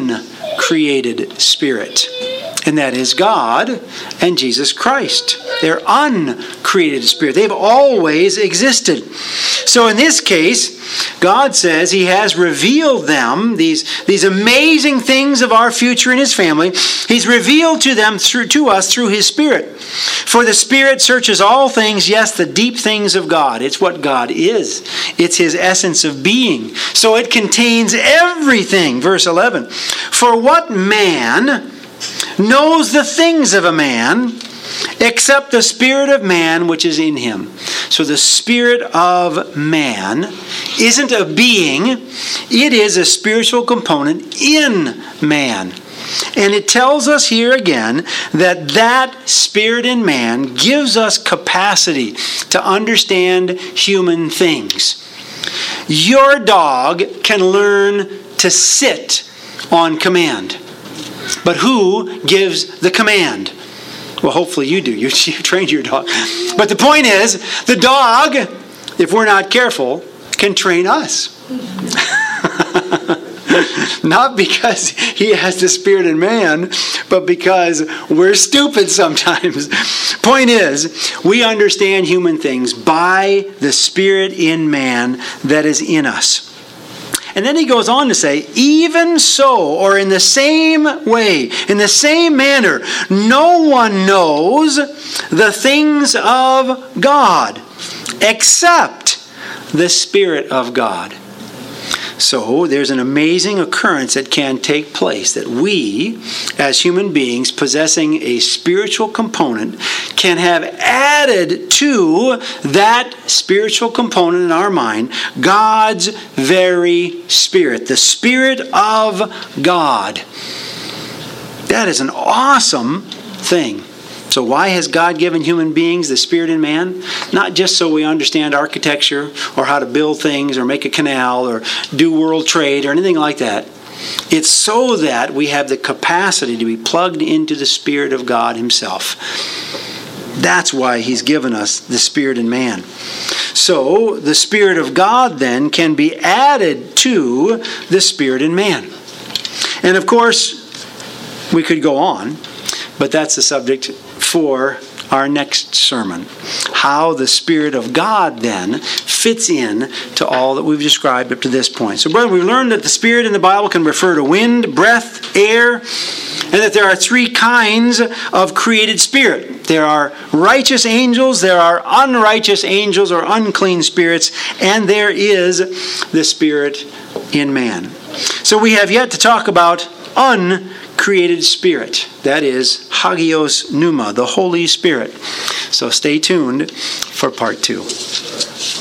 uncreated spirit. And that is God and Jesus Christ. They're uncreated spirit. They've always existed. So in this case, God says he has revealed them, these amazing things of our future in his family. He's revealed to them to us through his Spirit. For the Spirit searches all things, yes, the deep things of God. It's what God is. It's his essence of being. So it contains everything. Verse 11. For what man knows the things of a man except the spirit of man which is in him? So the spirit of man isn't a being, it is a spiritual component in man. And it tells us here again that spirit in man gives us capacity to understand human things. Your dog can learn to sit on command. But who gives the command? Well, hopefully you do. You trained your dog. But the point is, the dog, if we're not careful, can train us. Not because he has the spirit in man, but because we're stupid sometimes. Point is, we understand human things by the spirit in man that is in us. And then he goes on to say, even so, or in the same way, in the same manner, no one knows the things of God except the Spirit of God. So there's an amazing occurrence that can take place, that we, as human beings possessing a spiritual component, can have added to that spiritual component in our mind God's very Spirit, the Spirit of God. That is an awesome thing. So why has God given human beings the spirit in man? Not just so we understand architecture or how to build things or make a canal or do world trade or anything like that. It's so that we have the capacity to be plugged into the Spirit of God himself. That's why he's given us the Spirit in man. So the Spirit of God then can be added to the Spirit in man. And of course, we could go on, but that's the subject for our next sermon. How the Spirit of God then fits in to all that we've described up to this point. So, brethren, we've learned that the Spirit in the Bible can refer to wind, breath, air, and that there are three kinds of created spirit. There are righteous angels, there are unrighteous angels or unclean spirits, and there is the Spirit in man. So we have yet to talk about uncreated spirit. That is Hagios Pneuma, the Holy Spirit. So stay tuned for part 2.